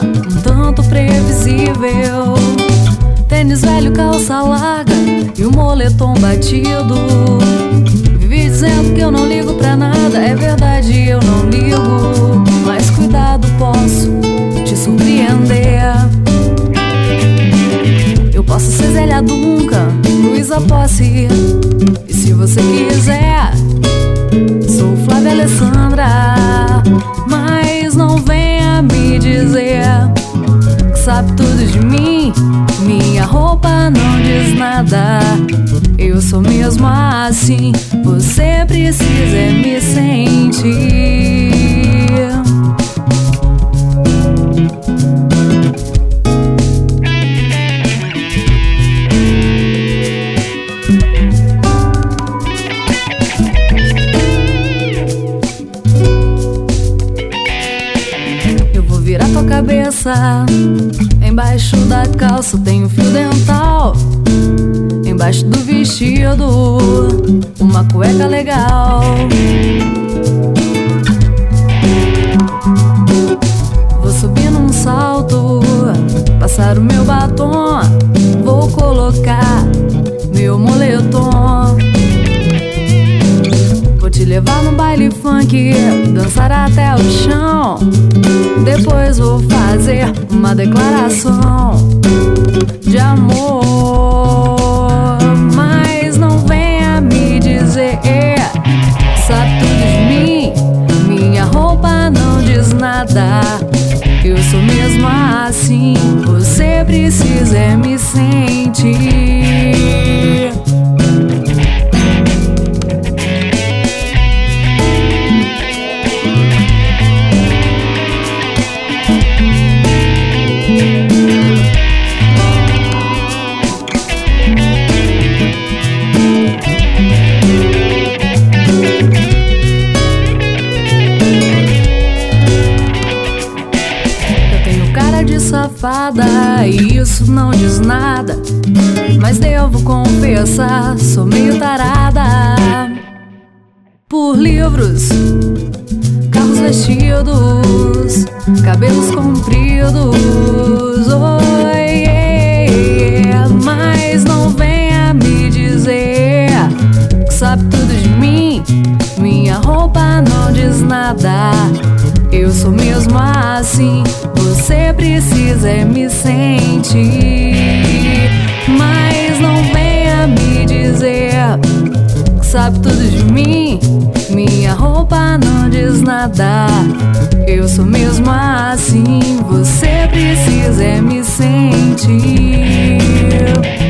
um tanto previsível. Tênis velho, calça larga e o moletom batido. Vivi dizendo que eu não ligo pra nada, é verdade, eu não ligo. Mas cuidado, posso te surpreender. Eu posso ser Zélia Duncan, Luísa Posse, e se você quiser, sou Flávia Alessandra. Mas não venha me dizer que sabe tudo de mim. Minha roupa não diz nada, eu sou mesmo assim. Você precisa me sentir. Eu vou virar tua cabeça. Embaixo da calça tem um fio dental. Embaixo do vestido, uma cueca legal. Vou subir num salto, passar o meu batom. Vou colocar meu moletom. Vou te levar no baile funk, dançar até o chão. Depois vou fazer uma declaração de amor. Mas não venha me dizer que sabe tudo de mim. Minha roupa não diz nada, eu sou mesmo assim. Você precisa me sentir. Safada, e isso não diz nada, mas devo confessar, sou meio tarada por livros, carros, vestidos, cabelos compridos. Oi, mas não venha me dizer que sabe tudo de mim. Minha roupa não diz nada, eu sou mesmo assim. Você precisa me sentir. Mas não venha me dizer que sabe tudo de mim. Minha roupa não diz nada, eu sou mesmo assim. Você precisa me sentir.